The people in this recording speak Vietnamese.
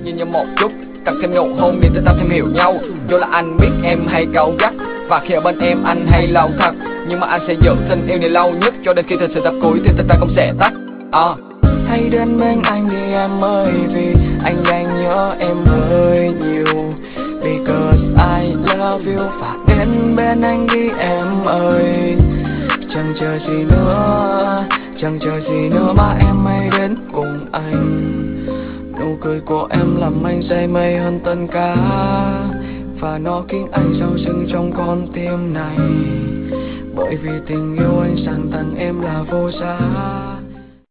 nhìn nhau một chút, cần thêm nụ hôn để ta thêm hiểu nhau. Dù là anh biết em hay cáu gắt, và khi ở bên em anh hay lâu thật, nhưng mà anh sẽ giữ tình yêu này lâu nhất, cho đến khi thật sự tập cuối thì tình ta cũng sẽ tắt. Hãy đến bên anh đi em ơi, vì anh đang nhớ em hơi nhiều. Because I love you, và đến bên anh đi em ơi. Chẳng chờ gì nữa, chẳng chờ gì nữa mà em hãy đến cùng anh. Nụ cười của em làm anh say mê hơn tất cả, và nó khiến anh sâu sưng trong con tim này. Bởi vì tình yêu anh dành tặng em là vô giá.